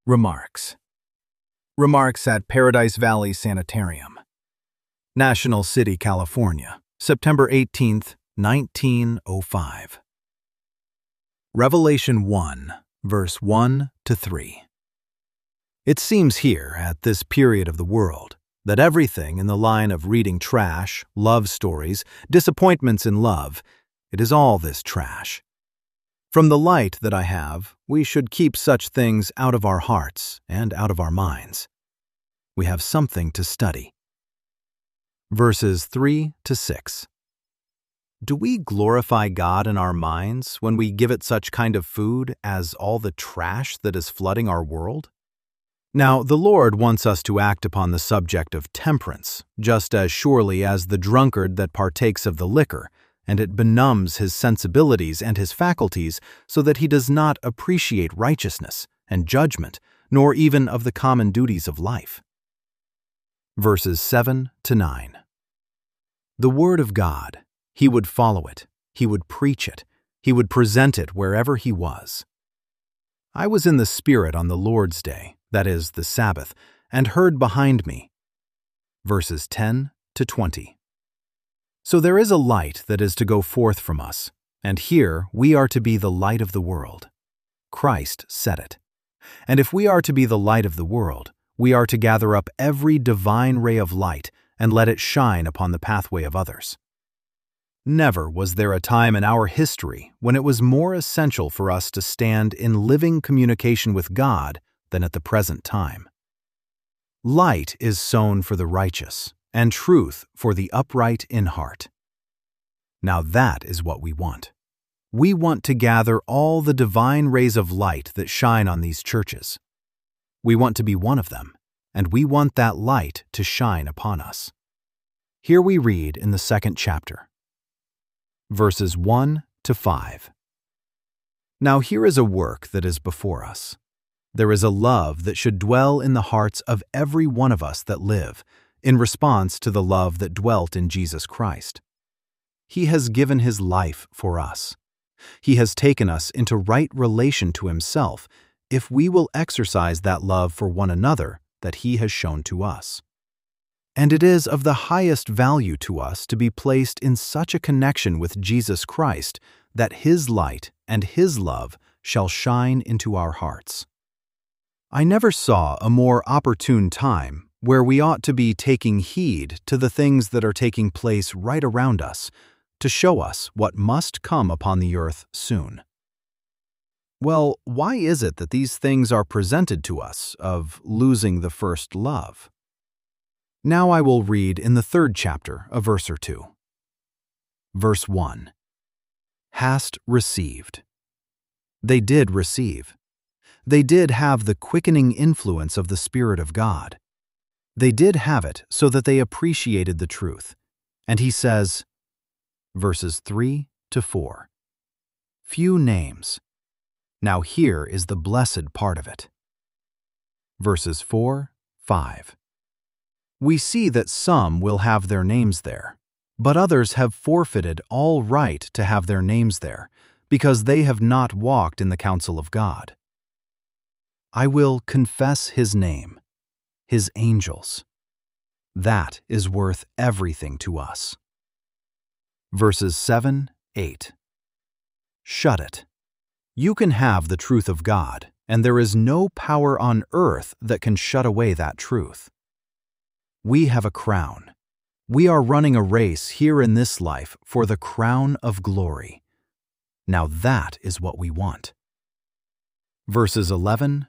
Remarks. Remarks at Paradise Valley Sanitarium, National City, California, September 18, 1905. Revelation 1, verse 1-3. It seems here, at this period of the world, that everything in the line of reading trash, love stories, disappointments in love, it is all this trash. From the light that I have, we should keep such things out of our hearts and out of our minds. We have something to study. Verses 3-6. Do we glorify God in our minds when we give it such kind of food as all the trash that is flooding our world? Now, the Lord wants us to act upon the subject of temperance, just as surely as the drunkard that partakes of the liquor, and it benumbs his sensibilities and his faculties so that he does not appreciate righteousness and judgment, nor even of the common duties of life. Verses 7-9. The Word of God, he would follow it, he would preach it, he would present it wherever he was. I was in the Spirit on the Lord's day, that is, the Sabbath, and heard behind me. Verses 10-20. So there is a light that is to go forth from us, and here we are to be the light of the world. Christ said it. And if we are to be the light of the world, we are to gather up every divine ray of light and let it shine upon the pathway of others. Never was there a time in our history when it was more essential for us to stand in living communication with God than at the present time. Light is sown for the righteous, and truth for the upright in heart. Now that is what we want. We want to gather all the divine rays of light that shine on these churches. We want to be one of them, and we want that light to shine upon us. Here we read in the 2nd chapter, verses 1-5. Now here is a work that is before us. There is a love that should dwell in the hearts of every one of us that live, in response to the love that dwelt in Jesus Christ. He has given his life for us. He has taken us into right relation to himself if we will exercise that love for one another that he has shown to us. And it is of the highest value to us to be placed in such a connection with Jesus Christ that his light and his love shall shine into our hearts. I never saw a more opportune time where we ought to be taking heed to the things that are taking place right around us, to show us what must come upon the earth soon. Well, why is it that these things are presented to us of losing the first love? Now I will read in the 3rd chapter a verse or two. Verse 1. Hast received. They did receive. They did have the quickening influence of the Spirit of God. They did have it so that they appreciated the truth. And he says, verses 3-4, few names. Now here is the blessed part of it. Verses 4-5. We see that some will have their names there, but others have forfeited all right to have their names there, because they have not walked in the counsel of God. I will confess his name, his angels. That is worth everything to us. Verses 7-8. Shut it. You can have the truth of God, and there is no power on earth that can shut away that truth. We have a crown. We are running a race here in this life for the crown of glory. Now that is what we want. Verses 11-12.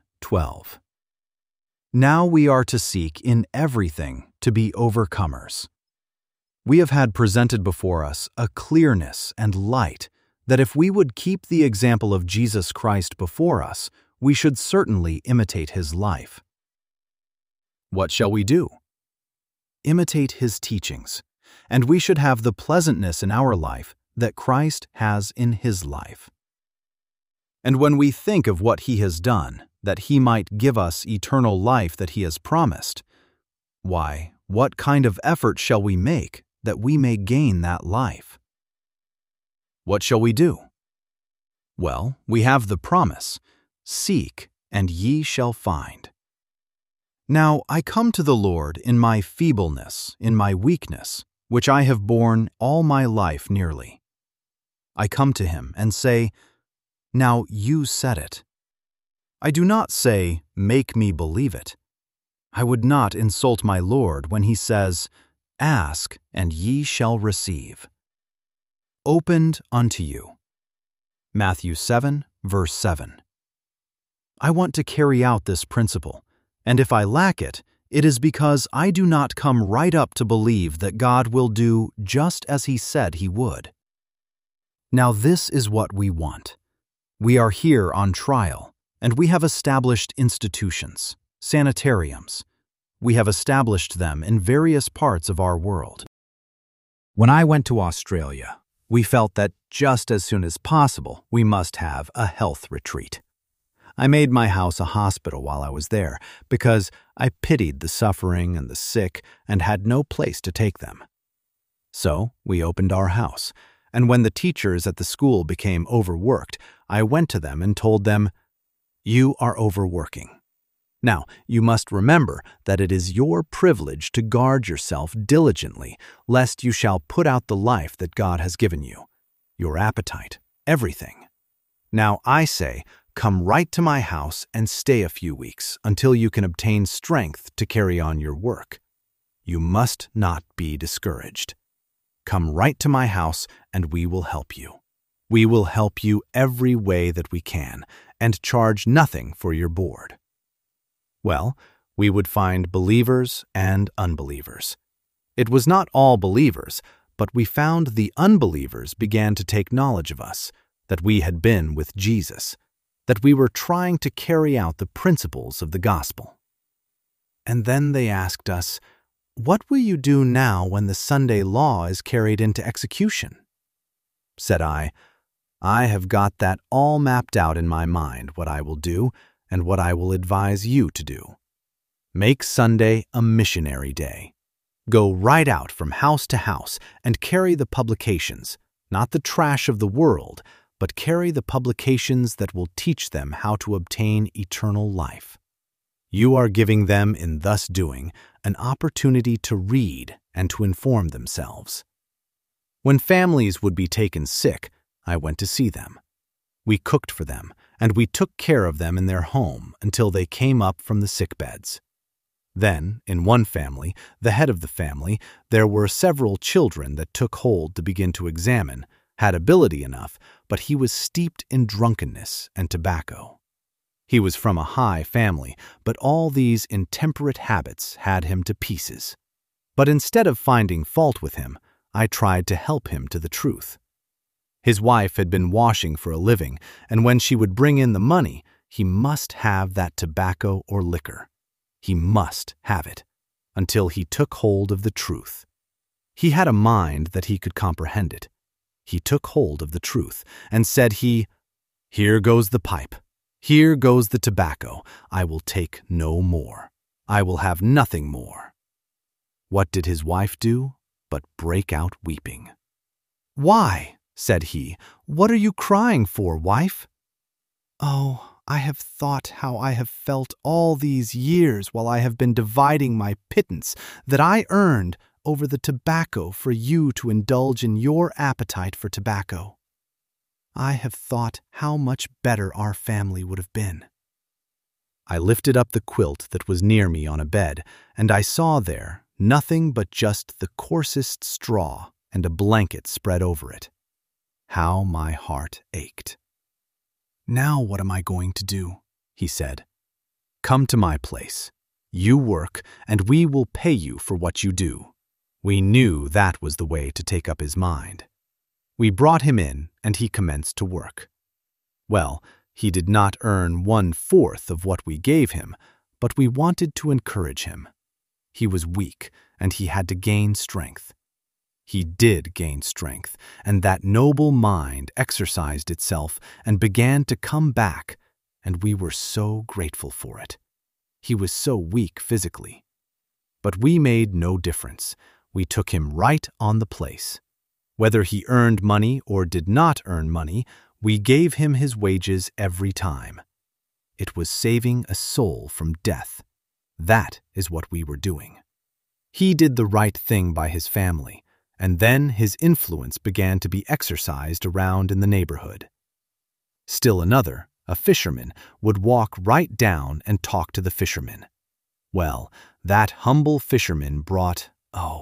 Now we are to seek in everything to be overcomers. We have had presented before us a clearness and light that if we would keep the example of Jesus Christ before us, we should certainly imitate his life. What shall we do? Imitate his teachings, and we should have the pleasantness in our life that Christ has in his life. And when we think of what he has done, that he might give us eternal life that he has promised, why, what kind of effort shall we make that we may gain that life? What shall we do? Well, we have the promise, seek and ye shall find. Now I come to the Lord in my feebleness, in my weakness, which I have borne all my life nearly. I come to him and say, Now you said it. I do not say, Make me believe it. I would not insult my Lord when he says, Ask, and ye shall receive. Opened unto you. Matthew 7, verse 7. I want to carry out this principle, and if I lack it, it is because I do not come right up to believe that God will do just as he said he would. Now this is what we want. We are here on trial, and we have established institutions, sanitariums. We have established them in various parts of our world. When I went to Australia, we felt that just as soon as possible, we must have a health retreat. I made my house a hospital while I was there because I pitied the suffering and the sick and had no place to take them. So we opened our house, and when the teachers at the school became overworked, I went to them and told them, You are overworking. Now, you must remember that it is your privilege to guard yourself diligently, lest you shall put out the life that God has given you, your appetite, everything. Now I say, come right to my house and stay a few weeks until you can obtain strength to carry on your work. You must not be discouraged. Come right to my house and we will help you. We will help you every way that we can and charge nothing for your board. Well, we would find believers and unbelievers. It was not all believers, but we found the unbelievers began to take knowledge of us, that we had been with Jesus, that we were trying to carry out the principles of the gospel. And then they asked us, What will you do now when the Sunday law is carried into execution? Said I have got that all mapped out in my mind, what I will do, and what I will advise you to do. Make Sunday a missionary day. Go right out from house to house and carry the publications, not the trash of the world, but carry the publications that will teach them how to obtain eternal life. You are giving them, in thus doing, an opportunity to read and to inform themselves. When families would be taken sick, I went to see them. We cooked for them, and we took care of them in their home until they came up from the sick beds. Then, in one family, the head of the family, there were several children that took hold to begin to examine, had ability enough, but he was steeped in drunkenness and tobacco. He was from a high family, but all these intemperate habits had him to pieces. But instead of finding fault with him, I tried to help him to the truth. His wife had been washing for a living, and when she would bring in the money, he must have that tobacco or liquor. He must have it, until he took hold of the truth. He had a mind that he could comprehend it. He took hold of the truth, and said Here goes the pipe. Here goes the tobacco. I will take no more. I will have nothing more. What did his wife do but break out weeping? Why? Said he, What are you crying for, wife? Oh, I have thought how I have felt all these years while I have been dividing my pittance that I earned over the tobacco for you to indulge in your appetite for tobacco. I have thought how much better our family would have been. I lifted up the quilt that was near me on a bed, and I saw there nothing but just the coarsest straw and a blanket spread over it. How my heart ached. Now what am I going to do? He said. Come to my place. You work, and we will pay you for what you do. We knew that was the way to take up his mind. We brought him in, and he commenced to work. Well, he did not earn 1/4 of what we gave him, but we wanted to encourage him. He was weak, and he had to gain strength. He did gain strength, and that noble mind exercised itself and began to come back, and we were so grateful for it. He was so weak physically. But we made no difference. We took him right on the place. Whether he earned money or did not earn money, we gave him his wages every time. it was saving a soul from death. That is what we were doing. He did the right thing by his family, and then his influence began to be exercised around in the neighborhood. Still another, a fisherman, would walk right down and talk to the fishermen. Well, that humble fisherman brought,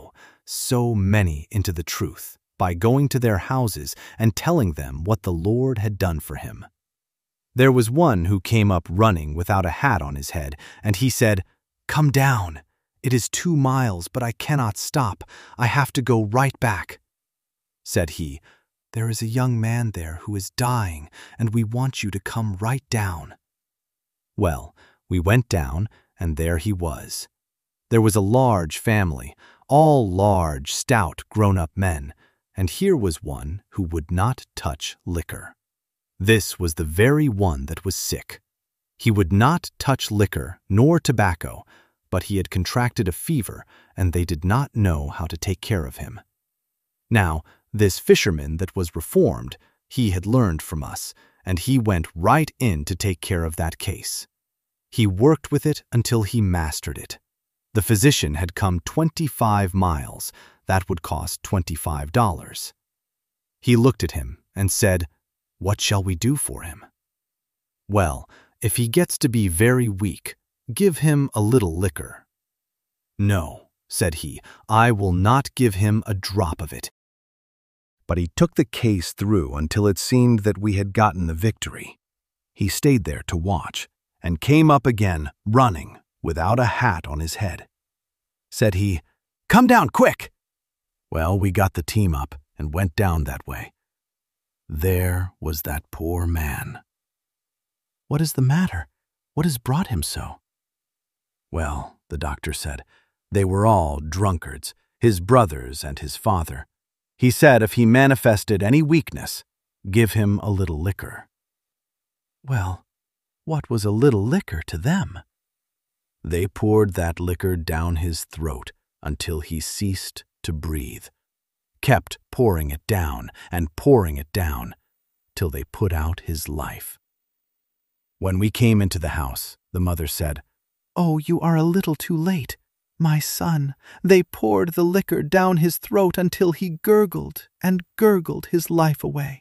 so many into the truth by going to their houses and telling them what the Lord had done for him. There was one who came up running without a hat on his head, and he said, "Come down. It is 2 miles, but I cannot stop. I have to go right back." Said he, "There is a young man there who is dying, and we want you to come right down." Well, we went down, and there he was. There was a large family, all large, stout, grown-up men, and here was one who would not touch liquor. This was the very one that was sick. He would not touch liquor nor tobacco, but he had contracted a fever, and they did not know how to take care of him. Now, this fisherman that was reformed, he had learned from us, and he went right in to take care of that case. He worked with it until he mastered it. The physician had come 25 miles. That would cost $25. He looked at him and said, "What shall we do for him?" "Well, if he gets to be very weak, give him a little liquor." "No," said he, "I will not give him a drop of it." But he took the case through until it seemed that we had gotten the victory. He stayed there to watch, and came up again, running, without a hat on his head. Said he, "Come down, quick!" Well, we got the team up and went down that way. There was that poor man. "What is the matter? What has brought him so?" "Well," the doctor said, "they were all drunkards, his brothers and his father. He said if he manifested any weakness, give him a little liquor." Well, what was a little liquor to them? They poured that liquor down his throat until he ceased to breathe, kept pouring it down and pouring it down, till they put out his life. When we came into the house, the mother said, "Oh, you are a little too late. My son, they poured the liquor down his throat until he gurgled and gurgled his life away."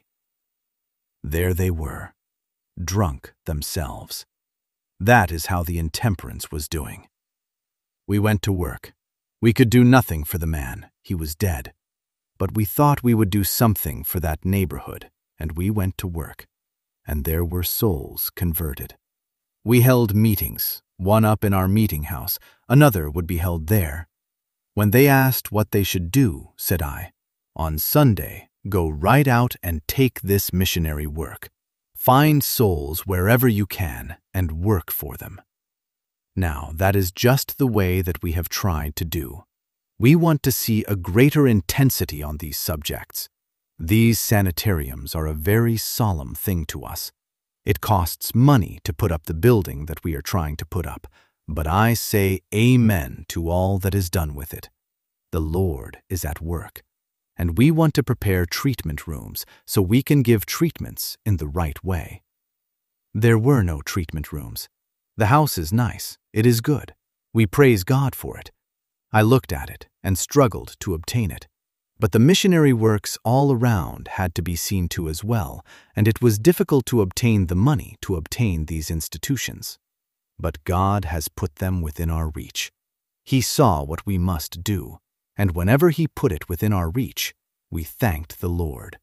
There they were, drunk themselves. That is how the intemperance was doing. We went to work. We could do nothing for the man. He was dead. But we thought we would do something for that neighborhood, and we went to work. And there were souls converted. We held meetings, one up in our meeting house, another would be held there. When they asked what they should do, said I, "On Sunday, go right out and take this missionary work. Find souls wherever you can and work for them." Now, that is just the way that we have tried to do. We want to see a greater intensity on these subjects. These sanitariums are a very solemn thing to us. It costs money to put up the building that we are trying to put up, but I say amen to all that is done with it. The Lord is at work, and we want to prepare treatment rooms so we can give treatments in the right way. There were no treatment rooms. The house is nice. It is good. We praise God for it. I looked at it and struggled to obtain it. But the missionary works all around had to be seen to as well, and it was difficult to obtain the money to obtain these institutions. But God has put them within our reach. He saw what we must do, and whenever He put it within our reach, we thanked the Lord.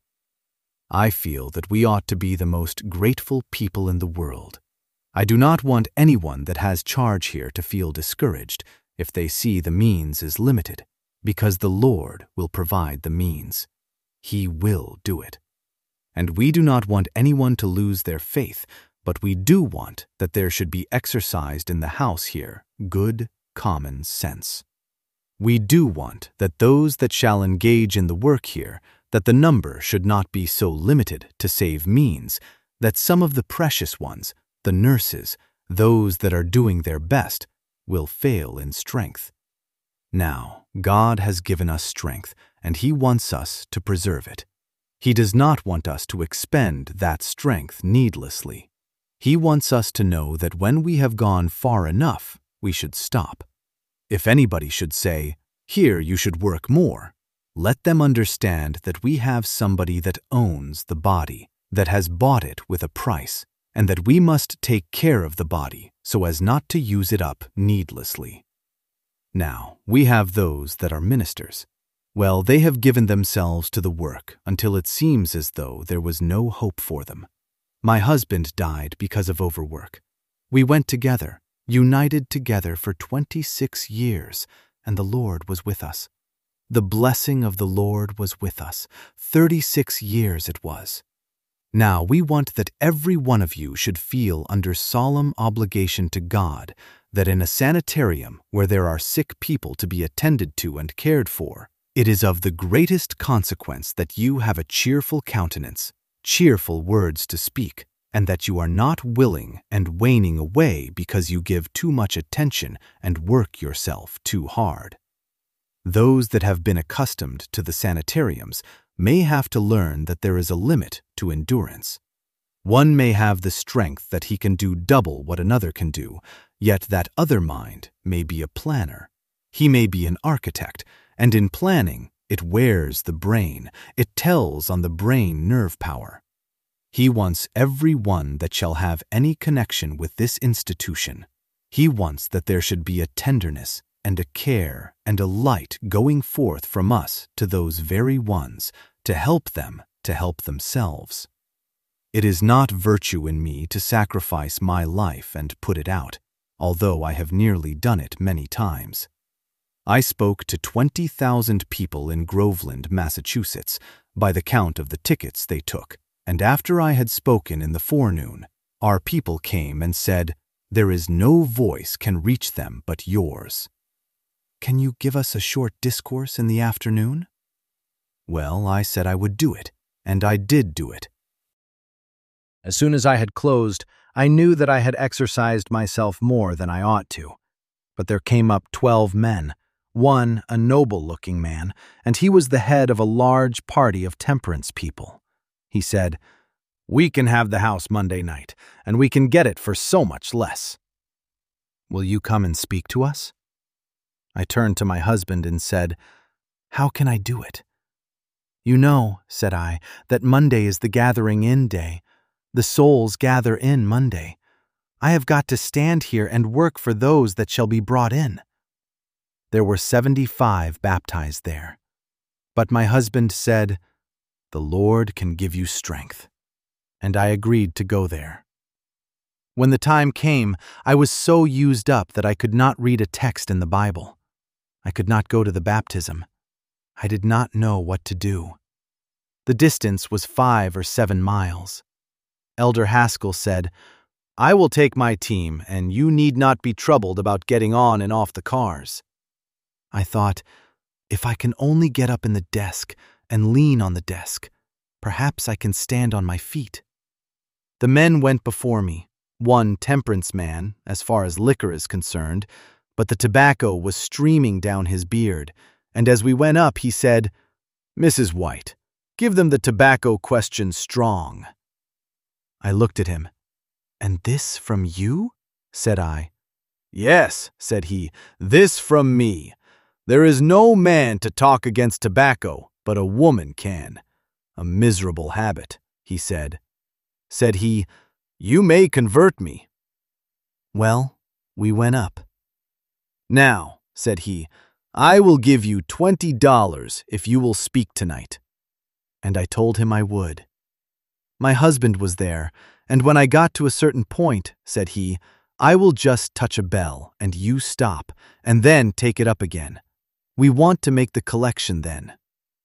I feel that we ought to be the most grateful people in the world. I do not want anyone that has charge here to feel discouraged if they see the means is limited, because the Lord will provide the means. He will do it. And we do not want anyone to lose their faith, but we do want that there should be exercised in the house here good common sense. We do want that those that shall engage in the work here, that the number should not be so limited to save means, that some of the precious ones, the nurses, those that are doing their best, will fail in strength. Now, God has given us strength, and He wants us to preserve it. He does not want us to expend that strength needlessly. He wants us to know that when we have gone far enough, we should stop. If anybody should say, "Here you should work more," let them understand that we have somebody that owns the body, that has bought it with a price, and that we must take care of the body so as not to use it up needlessly. Now, we have those that are ministers. Well, they have given themselves to the work until it seems as though there was no hope for them. My husband died because of overwork. We went together, united together for 26 years, and the Lord was with us. The blessing of the Lord was with us. 36 years it was. Now we want that every one of you should feel under solemn obligation to God that in a sanitarium where there are sick people to be attended to and cared for, it is of the greatest consequence that you have a cheerful countenance, cheerful words to speak, and that you are not willing and waning away because you give too much attention and work yourself too hard. Those that have been accustomed to the sanitariums may have to learn that there is a limit to endurance. One may have the strength that he can do double what another can do, yet that other mind may be a planner. He may be an architect, and in planning, it wears the brain, it tells on the brain nerve power. He wants every one that shall have any connection with this institution. He wants that there should be a tenderness and a care and a light going forth from us to those very ones, to help them to help themselves. It is not virtue in me to sacrifice my life and put it out, although I have nearly done it many times. I spoke to 20,000 people in Groveland, Massachusetts, by the count of the tickets they took, and after I had spoken in the forenoon, our people came and said, "There is no voice can reach them but yours. Can you give us a short discourse in the afternoon?" Well, I said I would do it, and I did do it. As soon as I had closed, I knew that I had exercised myself more than I ought to. But there came up 12 men, one a noble-looking man, and he was the head of a large party of temperance people. He said, "We can have the house Monday night, and we can get it for so much less. Will you come and speak to us?" I turned to my husband and said, "How can I do it?" "You know," said I, "that Monday is the gathering-in day. The souls gather in Monday. I have got to stand here and work for those that shall be brought in." There were 75 baptized there. But my husband said, "The Lord can give you strength." And I agreed to go there. When the time came, I was so used up that I could not read a text in the Bible. I could not go to the baptism. I did not know what to do. The distance was 5 or 7 miles. Elder Haskell said, "I will take my team, and you need not be troubled about getting on and off the cars." I thought, if I can only get up in the desk and lean on the desk, perhaps I can stand on my feet. The men went before me, one temperance man, as far as liquor is concerned, but the tobacco was streaming down his beard, and as we went up he said, "Mrs. White, give them the tobacco question strong." I looked at him. "And this from you?" said I. "Yes," said he, "this from me. There is no man to talk against tobacco, but a woman can. A miserable habit," he said. Said he, "You may convert me." Well, we went up. "Now," said he, "I will give you $20 if you will speak tonight." And I told him I would. My husband was there, and when I got to a certain point, said he, "I will just touch a bell, and you stop, and then take it up again. We want to make the collection then."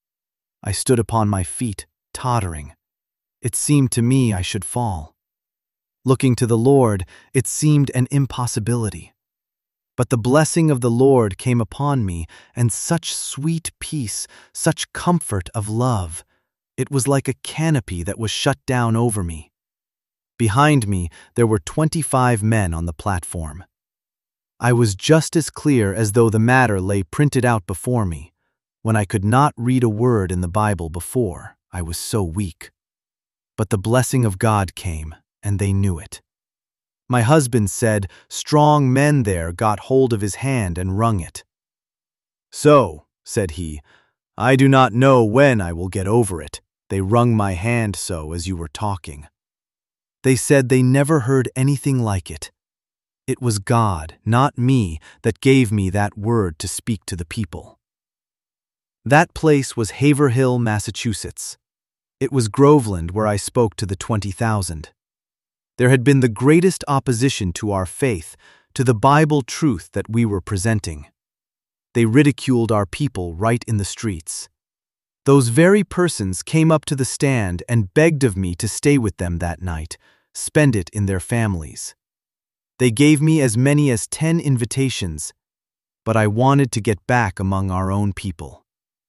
I stood upon my feet, tottering. It seemed to me I should fall. Looking to the Lord, it seemed an impossibility. But the blessing of the Lord came upon me, and such sweet peace, such comfort of love. It was like a canopy that was shut down over me. Behind me, there were 25 men on the platform. I was just as clear as though the matter lay printed out before me, when I could not read a word in the Bible before, I was so weak. But the blessing of God came, and they knew it. My husband said strong men there got hold of his hand and wrung it. "So," said he, "I do not know when I will get over it. They wrung my hand so as you were talking." They said they never heard anything like it. It was God, not me, that gave me that word to speak to the people. That place was Haverhill, Massachusetts. It was Groveland where I spoke to the 20,000. There had been the greatest opposition to our faith, to the Bible truth that we were presenting. They ridiculed our people right in the streets. Those very persons came up to the stand and begged of me to stay with them that night, spend it in their families. They gave me as many as 10 invitations, but I wanted to get back among our own people.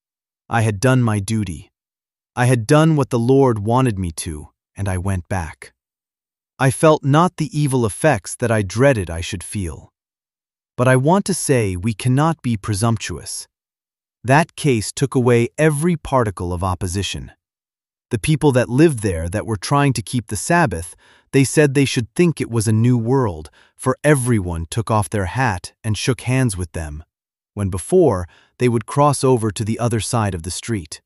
I had done my duty. I had done what the Lord wanted me to, and I went back. I felt not the evil effects that I dreaded I should feel. But I want to say we cannot be presumptuous. That case took away every particle of opposition. The people that lived there that were trying to keep the Sabbath, they said they should think it was a new world, for everyone took off their hat and shook hands with them, when before they would cross over to the other side of the street.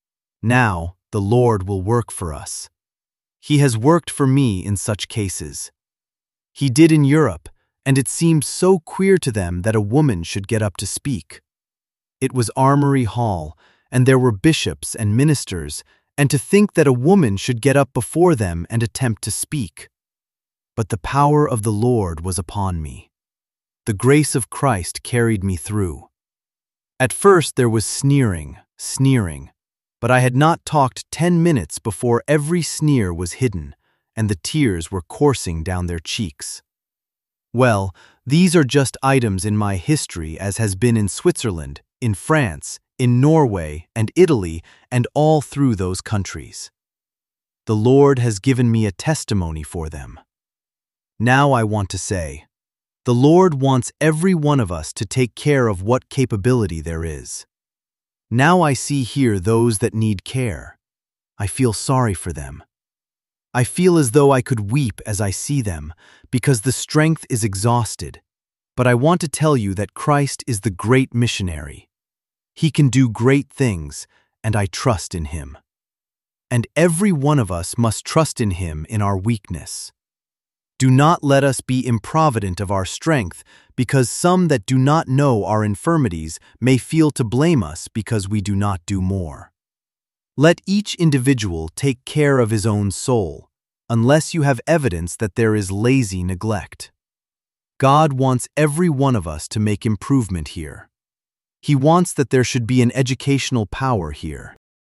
Now the Lord will work for us. He has worked for me in such cases. He did in Europe, and it seemed so queer to them that a woman should get up to speak. It was Armory Hall, and there were bishops and ministers, and to think that a woman should get up before them and attempt to speak. But the power of the Lord was upon me. The grace of Christ carried me through. At first there was sneering, but I had not talked 10 minutes before every sneer was hidden, and the tears were coursing down their cheeks. Well, these are just items in my history as has been in Switzerland, in France, in Norway and Italy, and all through those countries. The Lord has given me a testimony for them. Now I want to say, the Lord wants every one of us to take care of what capability there is. Now I see here those that need care. I feel sorry for them. I feel as though I could weep as I see them, because the strength is exhausted. But I want to tell you that Christ is the great missionary. He can do great things, and I trust in Him. And every one of us must trust in Him in our weakness. Do not let us be improvident of our strength, because some that do not know our infirmities may feel to blame us because we do not do more. Let each individual take care of his own soul, unless you have evidence that there is lazy neglect. God wants every one of us to make improvement here. He wants that there should be an educational power here.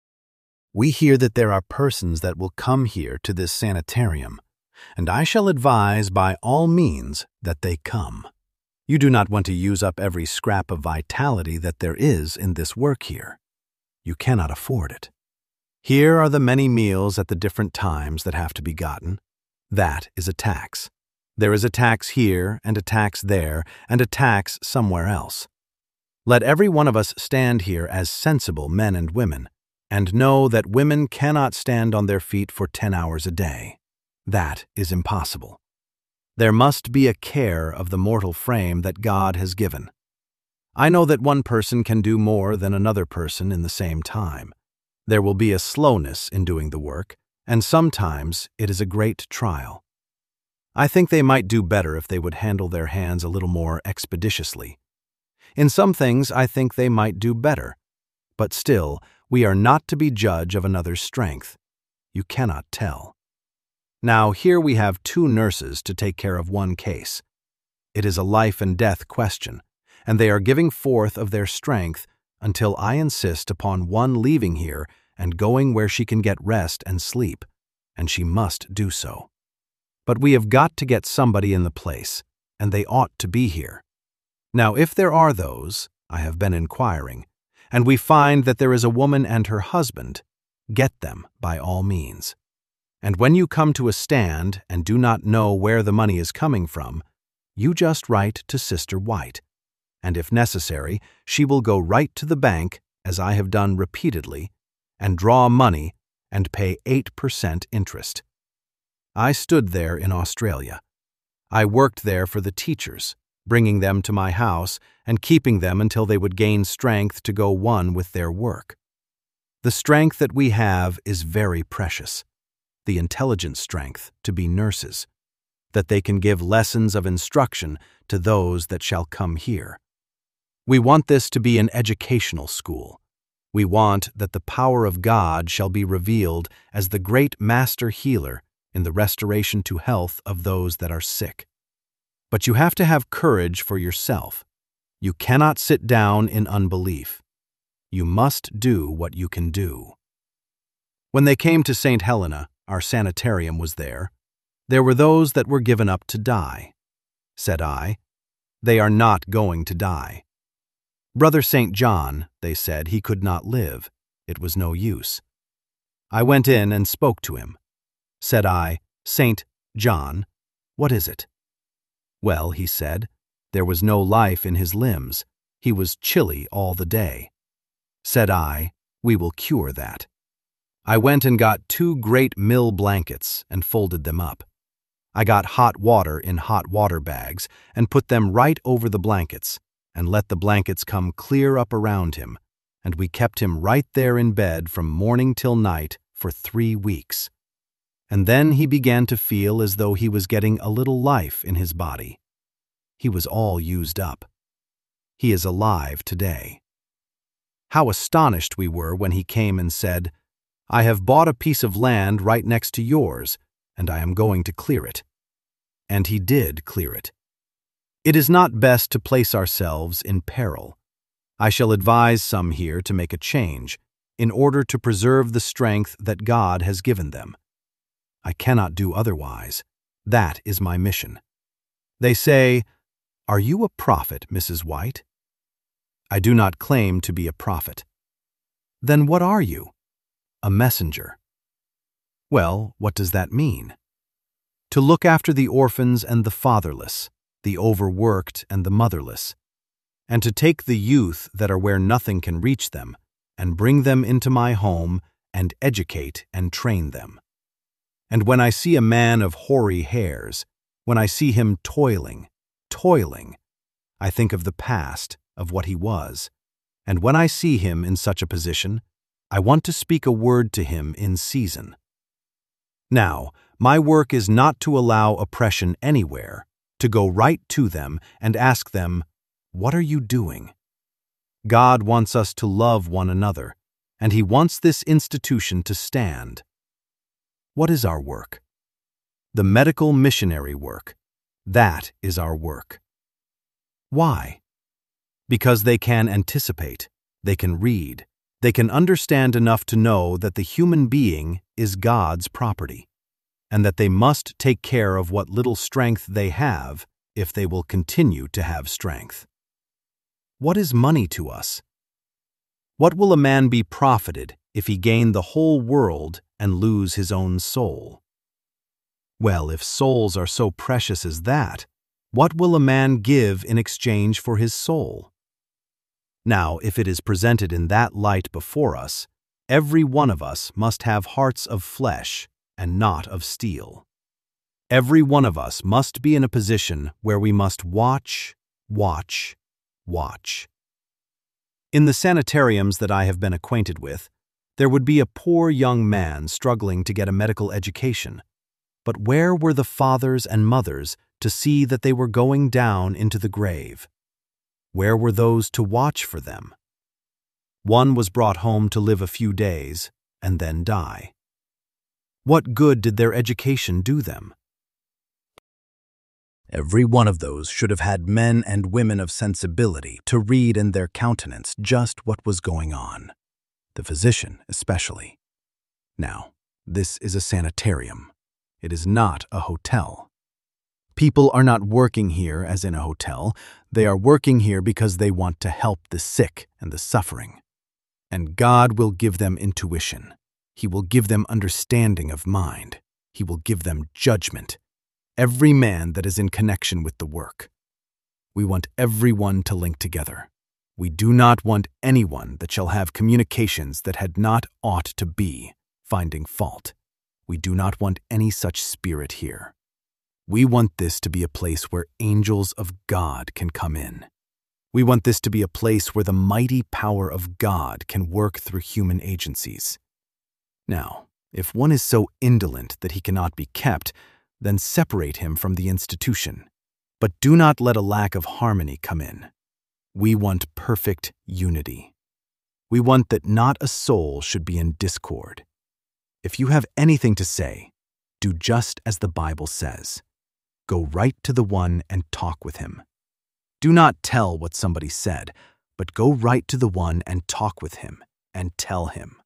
We hear that there are persons that will come here to this sanitarium, and I shall advise by all means that they come. You do not want to use up every scrap of vitality that there is in this work here. You cannot afford it. Here are the many meals at the different times that have to be gotten. That is a tax. There is a tax here and a tax there and a tax somewhere else. Let every one of us stand here as sensible men and women, and know that women cannot stand on their feet for 10 hours a day. That is impossible. There must be a care of the mortal frame that God has given. I know that one person can do more than another person in the same time. There will be a slowness in doing the work, and sometimes it is a great trial. I think they might do better if they would handle their hands a little more expeditiously. In some things I think they might do better, but still, we are not to be judge of another's strength. You cannot tell. Now here we have 2 nurses to take care of one case. It is a life and death question, and they are giving forth of their strength until I insist upon one leaving here and going where she can get rest and sleep, and she must do so. But we have got to get somebody in the place, and they ought to be here. Now if there are those, I have been inquiring, and we find that there is a woman and her husband, get them by all means. And when you come to a stand and do not know where the money is coming from, you just write to Sister White, and if necessary, she will go right to the bank, as I have done repeatedly, and draw money and pay 8% interest. I stood there in Australia. I worked there for the teachers, bringing them to my house and keeping them until they would gain strength to go on with their work. The strength that we have is very precious, the intelligent strength to be nurses, that they can give lessons of instruction to those that shall come here. We want this to be an educational school. We want that the power of God shall be revealed as the great master healer in the restoration to health of those that are sick. But you have to have courage for yourself. You cannot sit down in unbelief. You must do what you can do. When they came to St. Helena, our sanitarium was there. There were those that were given up to die. Said I, "They are not going to die." Brother St. John, they said, he could not live. It was no use. I went in and spoke to him. Said I, "St. John, what is it?" Well, he said, there was no life in his limbs. He was chilly all the day. Said I, "We will cure that." I went and got 2 great mill blankets and folded them up. I got hot water in hot water bags and put them right over the blankets and let the blankets come clear up around him, and we kept him right there in bed from morning till night for 3 weeks. And then he began to feel as though he was getting a little life in his body. He was all used up. He is alive today. How astonished we were when he came and said, "I have bought a piece of land right next to yours, and I am going to clear it." And he did clear it. It is not best to place ourselves in peril. I shall advise some here to make a change, in order to preserve the strength that God has given them. I cannot do otherwise. That is my mission. They say, "Are you a prophet, Mrs. White?" I do not claim to be a prophet. Then what are you? A messenger. Well, what does that mean? To look after the orphans and the fatherless, the overworked and the motherless, and to take the youth that are where nothing can reach them, and bring them into my home and educate and train them. And when I see a man of hoary hairs, when I see him toiling, I think of the past, of what he was, and when I see him in such a position, I want to speak a word to him in season. Now, my work is not to allow oppression anywhere, to go right to them and ask them, "What are you doing?" God wants us to love one another, and He wants this institution to stand. What is our work? The medical missionary work. That is our work. Why? Because they can anticipate, they can read, they can understand enough to know that the human being is God's property, and that they must take care of what little strength they have if they will continue to have strength. What is money to us? What will a man be profited if he gain the whole world and lose his own soul? Well, if souls are so precious as that, what will a man give in exchange for his soul? Now, if it is presented in that light before us, every one of us must have hearts of flesh and not of steel. Every one of us must be in a position where we must watch. In the sanitariums that I have been acquainted with, there would be a poor young man struggling to get a medical education. But where were the fathers and mothers to see that they were going down into the grave? Where were those to watch for them? One was brought home to live a few days and then die. What good did their education do them? Every one of those should have had men and women of sensibility to read in their countenance just what was going on, the physician especially. Now, this is a sanitarium. It is not a hotel. People are not working here as in a hotel. They are working here because they want to help the sick and the suffering. And God will give them intuition. He will give them understanding of mind. He will give them judgment. Every man that is in connection with the work. We want everyone to link together. We do not want anyone that shall have communications that had not ought to be, finding fault. We do not want any such spirit here. We want this to be a place where angels of God can come in. We want this to be a place where the mighty power of God can work through human agencies. Now, if one is so indolent that he cannot be kept, then separate him from the institution. But do not let a lack of harmony come in. We want perfect unity. We want that not a soul should be in discord. If you have anything to say, do just as the Bible says. Go right to the one and talk with him. Do not tell what somebody said, but go right to the one and talk with him and tell him.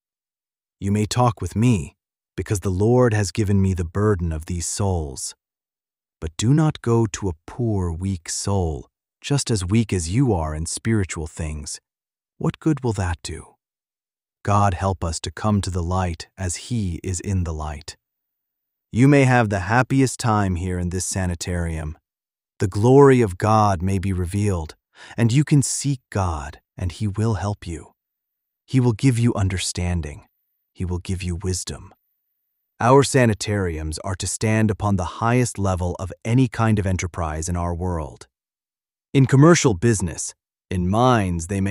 You may talk with me, because the Lord has given me the burden of these souls. But do not go to a poor, weak soul, just as weak as you are in spiritual things. What good will that do? God help us to come to the light as He is in the light. You may have the happiest time here in this sanitarium. The glory of God may be revealed, and you can seek God, and He will help you. He will give you understanding. He will give you wisdom. Our sanitariums are to stand upon the highest level of any kind of enterprise in our world. In commercial business, in mines they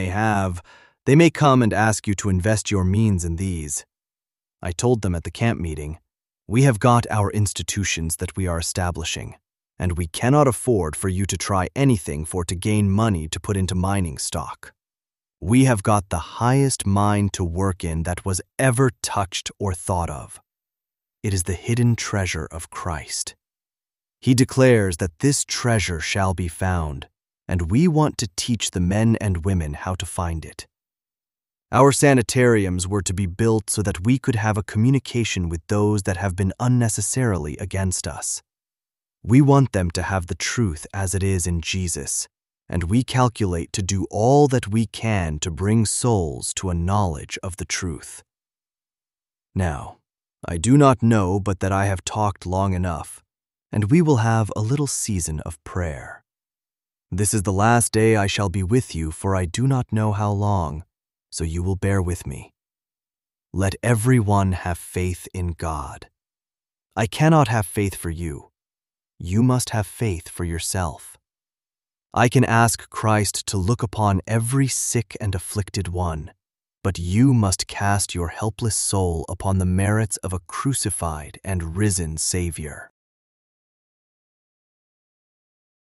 may come and ask you to invest your means in these. I told them at the camp meeting, we have got our institutions that we are establishing, and we cannot afford for you to try anything for to gain money to put into mining stock. We have got the highest mine to work in that was ever touched or thought of. It is the hidden treasure of Christ. He declares that this treasure shall be found, and we want to teach the men and women how to find it. Our sanitariums were to be built so that we could have a communication with those that have been unnecessarily against us. We want them to have the truth as it is in Jesus, and we calculate to do all that we can to bring souls to a knowledge of the truth. Now, I do not know but that I have talked long enough, and we will have a little season of prayer. This is the last day I shall be with you, for I do not know how long, so you will bear with me. Let everyone have faith in God. I cannot have faith for you. You must have faith for yourself. I can ask Christ to look upon every sick and afflicted one, but you must cast your helpless soul upon the merits of a crucified and risen Savior.